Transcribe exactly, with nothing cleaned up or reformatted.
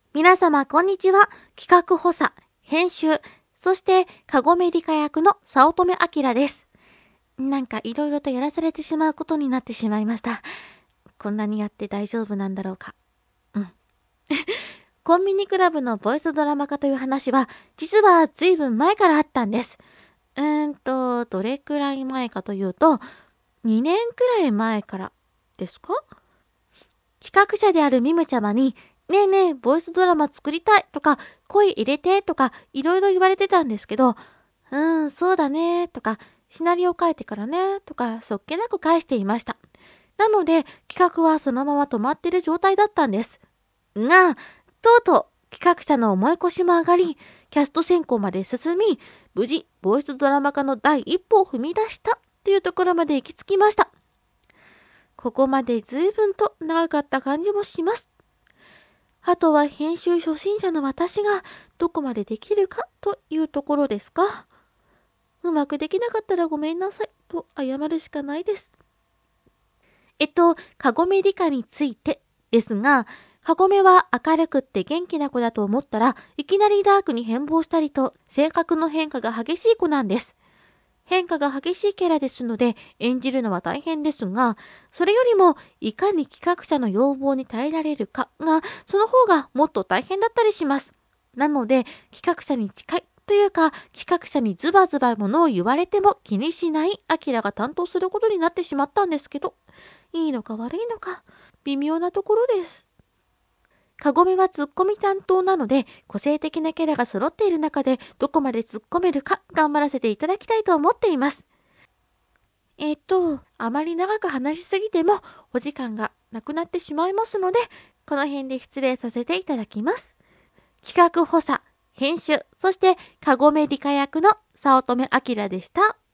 皆様こんにちは。企画補佐、編集、そしてかごめ理科役の早乙女明です。なんかいろいろとやらされてしまうことになってしまいました。こんなにやって大丈夫なんだろうか。うん。コンビニクラブのボイスドラマ化という話は、実は随分前からあったんです。うーんと、どれくらい前かというと、にねんくらい前からですか？企画者であるミムちゃまに、ねえねえ、ボイスドラマ作りたいとか、声入れてとか、いろいろ言われてたんですけど、うーん、そうだねとか、シナリオ書いてからねとか、そっけなく返していました。なので、企画はそのまま止まってる状態だったんです。が、とうとう企画者の思い越しも上がり、キャスト選考まで進み、無事、ボイスドラマ化の第一歩を踏み出したっていうところまで行き着きました。ここまで随分と長かった感じもします。あとは編集初心者の私がどこまでできるかというところですか。うまくできなかったらごめんなさいと謝るしかないです。えっと、かごめ理科についてですが、かごめは明るくって元気な子だと思ったらいきなりダークに変貌したりと性格の変化が激しい子なんです。変化が激しいキャラですので演じるのは大変ですが、それよりもいかに企画者の要望に耐えられるかが、その方がもっと大変だったりします。なので企画者に近いというか、企画者にズバズバものを言われても気にしないアキラが担当することになってしまったんですけど、いいのか悪いのか微妙なところです。かごめはツッコミ担当なので、個性的なキャラが揃っている中でどこまで突っ込めるか頑張らせていただきたいと思っています。えっと、あまり長く話しすぎてもお時間がなくなってしまいますので、この辺で失礼させていただきます。企画補佐、編集、そしてかごめ理科役の早乙女明でした。